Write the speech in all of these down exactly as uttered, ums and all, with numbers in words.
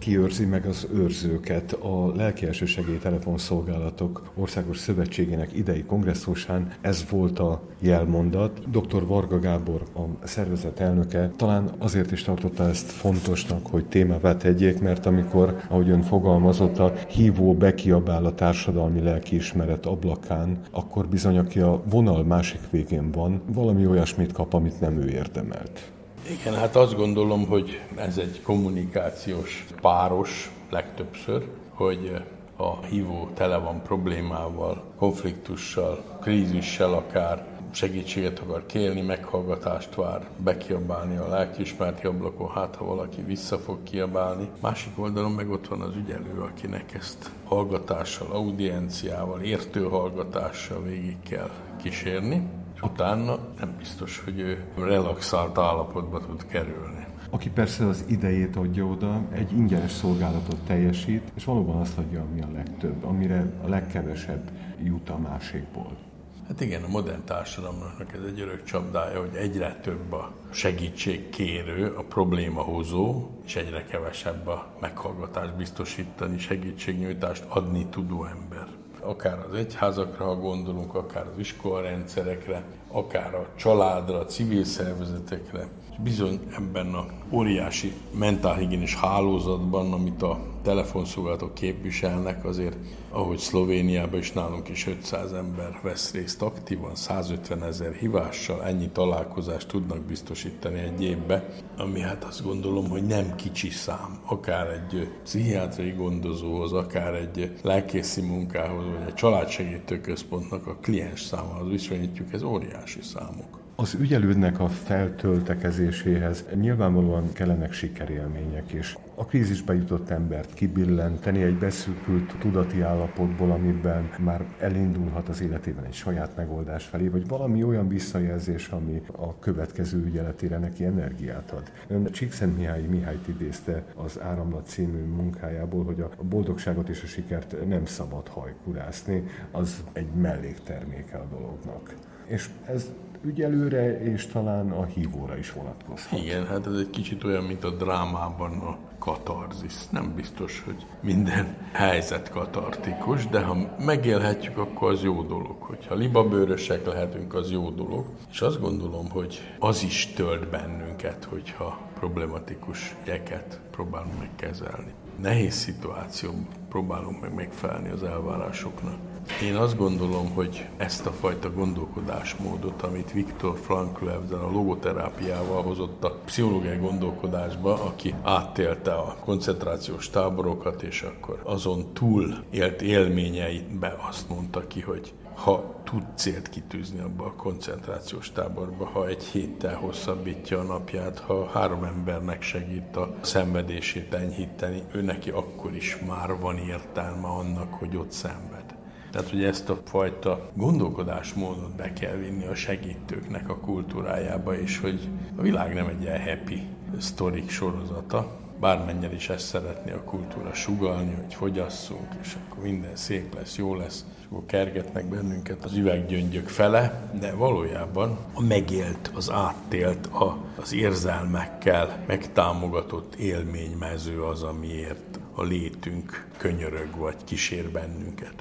Ki őrzi meg az őrzőket? A Lelkielső Segély Telefonszolgálatok Országos Szövetségének idei kongresszusán ez volt a jelmondat. doktor Varga Gábor, a szervezet elnöke, talán azért is tartotta ezt fontosnak, hogy témává tegyék, mert amikor, ahogy ön fogalmazott, a hívó bekiabál a társadalmi lelkiismeret ablakán, akkor bizony, aki a vonal másik végén van, valami olyasmit kap, amit nem ő érdemelt. Igen, hát azt gondolom, hogy ez egy kommunikációs páros legtöbbször, hogy a hívó tele van problémával, konfliktussal, krízissel akár, segítséget akar kérni, meghallgatást vár, bekiabálni a lelkiismereti ablakon, hát ha valaki vissza fog kiabálni. Másik oldalon meg ott van az ügyelő, akinek ezt hallgatással, audienciával, értő hallgatással végig kell kísérni. Utána nem biztos, hogy ő relaxált állapotba tud kerülni. Aki persze az idejét adja oda, egy ingyenes szolgálatot teljesít, és valóban azt adja, ami a legtöbb, amire a legkevesebb jut a másikból. Hát igen, a modern társadalomnak ez egy örök csapdája, hogy egyre több a segítségkérő, a problémahozó, és egyre kevesebb a meghallgatást biztosítani, segítségnyújtást adni tudó ember. Akár az egyházakra, ha gondolunk, akár az iskolarendszerekre, akár a családra, a civil szervezetekre. És bizony ebben a óriási mentálhigiénis hálózatban, amit a telefonszolgálatok képviselnek, azért, ahogy Szlovéniában is nálunk is ötszáz ember vesz részt aktívan, százötven ezer hívással, ennyi találkozást tudnak biztosítani egy évbe, ami hát azt gondolom, hogy nem kicsi szám. Akár egy pszichiátriai gondozóhoz, akár egy lelkészi munkához, vagy egy családsegítő központnak a kliens számához viszonyítjuk, ez óriási számok. Az ügyelődnek a feltöltekezéséhez nyilvánvalóan kellenek sikerélmények is. A krízisbe jutott embert kibillenteni egy beszűkült tudati állapotból, amiben már elindulhat az életében egy saját megoldás felé, vagy valami olyan visszajelzés, ami a következő ügyeletére neki energiát ad. Ön Csíkszentmihályi Mihályt idézte az Áramlat című munkájából, hogy a boldogságot és a sikert nem szabad hajkurászni, az egy mellékterméke a dolognak. És ez ügyelőre és talán a hívóra is vonatkozhat. Igen, hát ez egy kicsit olyan, mint a drámában a katarzis. Nem biztos, hogy minden helyzet katartikus, de ha megélhetjük, akkor az jó dolog. Hogyha libabőrösek lehetünk, az jó dolog. És azt gondolom, hogy az is tölt bennünket, hogyha problematikus ügyeket próbálunk megkezelni. Nehéz szituációban próbálunk meg megfelelni az elvárásoknak. Én azt gondolom, hogy ezt a fajta gondolkodásmódot, amit Viktor Frankl a logoterápiával hozott a pszichológiai gondolkodásba, aki átélte a koncentrációs táborokat, és akkor azon túl élt élményeibe azt mondta ki, hogy ha tud célt kitűzni abba a koncentrációs táborba, ha egy héttel hosszabbítja a napját, ha három embernek segít a szenvedését enyhíteni, ő neki akkor is már van értelme annak, hogy ott szenved. Tehát, hogy ezt a fajta gondolkodásmódot be kell vinni a segítőknek a kultúrájába, és hogy a világ nem egy ilyen happy sztorik sorozata, bármennyire is ezt szeretné a kultúra sugallni, hogy fogyasszunk, és akkor minden szép lesz, jó lesz, és akkor kergetnek bennünket az üveggyöngyök fele, de valójában a megélt, az áttélt, a, az érzelmekkel megtámogatott élménymező az, amiért a létünk könyörög vagy kísér bennünket.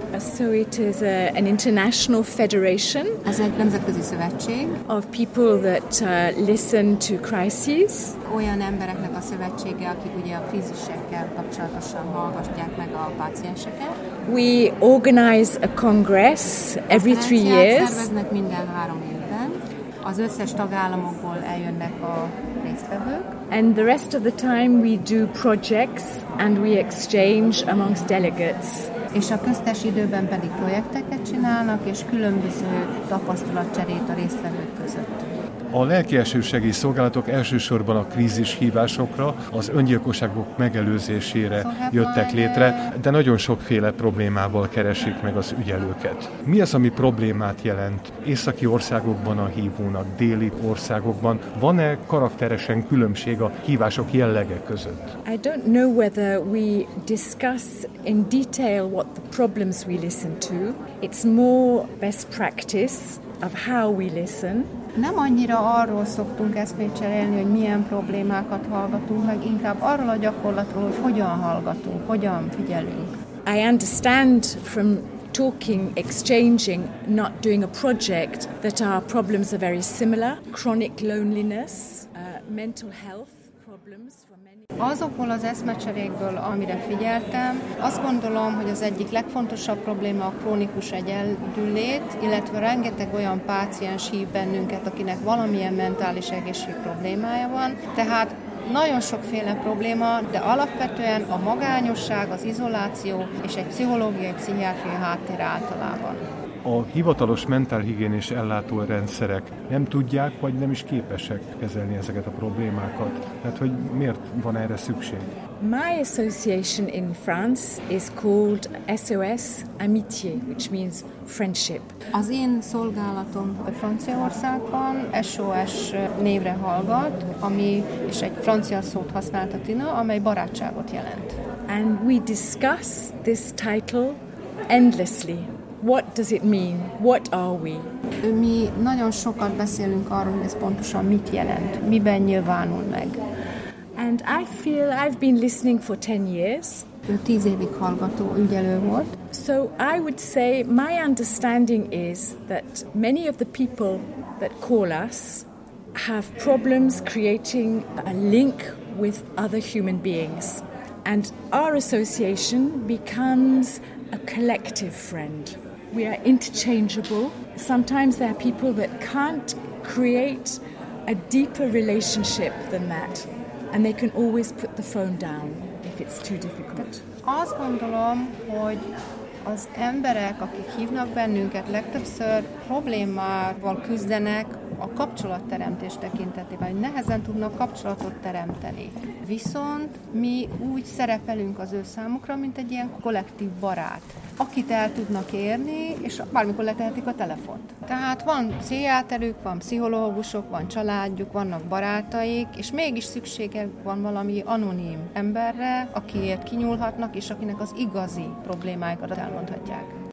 So it is a, an international federation. Ez egy nemzetközi szövetség. Of people that uh, listen to crises. Olyan embereknek a szövetsége, akik ugye a krízisekkel kapcsolatosan hallgatják meg a pácienseket. We organize a congress every three years. Szerveznek minden három évben. Az összes tagállamokból eljönnek a résztvevők. And the rest of the time we do projects and we exchange amongst delegates. És a köztes időben pedig projekteket csinálnak, és különböző tapasztalatcserét a résztvevők között. A lelkielső segélyszolgálatok elsősorban a krízis hívásokra, az öngyilkosságok megelőzésére jöttek létre, de nagyon sokféle problémával keresik meg az ügyelőket. Mi az, ami problémát jelent északi országokban a hívónak, déli országokban? Van-e karakteresen különbség a hívások jellege között? I don't know whether we discuss in detail what the problems we listen to. It's more best practice of how we listen. Nem annyira arról szoktunk eszmét cserélni, hogy milyen problémákat hallgatunk, meg inkább arról a gyakorlatról, hogy hogyan hallgatunk, hogyan figyelünk. I understand from talking, exchanging, not doing a project, that our problems are very similar. Chronic loneliness, uh, mental health problems for many. Azokból az eszmecserékből, amire figyeltem, azt gondolom, hogy az egyik legfontosabb probléma a krónikus egyedüllét, illetve rengeteg olyan páciens hív bennünket, akinek valamilyen mentális egészség problémája van. Tehát nagyon sokféle probléma, de alapvetően a magányosság, az izoláció és egy pszichológiai, pszichiátriai háttér általában. A hivatalos mentálhigiénés ellátórendszerek nem tudják, vagy nem is képesek kezelni ezeket a problémákat. Tehát, hogy miért van erre szükség? My association in France is called S O S Amitié, which means friendship. Az én szolgálatom Franciaországban S O S névre hallgat, ami, és egy francia szót használta Tina, amely barátságot jelent. And we discuss this title endlessly. What does it mean? What are we? Mi nagyon sokat beszélünk arról, hogy ez pontosan mit jelent, miben nyilvánul meg. And I feel I've been listening for ten years. Ő tíz évig hallgató ügyelő volt. So I would say my understanding is that many of the people that call us have problems creating a link with other human beings. And our association becomes a collective friend. We are interchangeable. Sometimes there are people that can't create a deeper relationship than that. And they can always put the phone down if it's too difficult. Azt gondolom, hogy az emberek, akik hívnak bennünket, legtöbbször problémával küzdenek a kapcsolatteremtés tekintetében, hogy nehezen tudnak kapcsolatot teremteni. Viszont mi úgy szerepelünk az ő számukra, mint egy ilyen kollektív barát, akit el tudnak érni, és bármikor letehetik a telefont. Tehát van pszichiáterük, van pszichológusok, van családjuk, vannak barátaik, és mégis szüksége van valami anonim emberre, akiért kinyúlhatnak, és akinek az igazi problémáikat elmondhatják.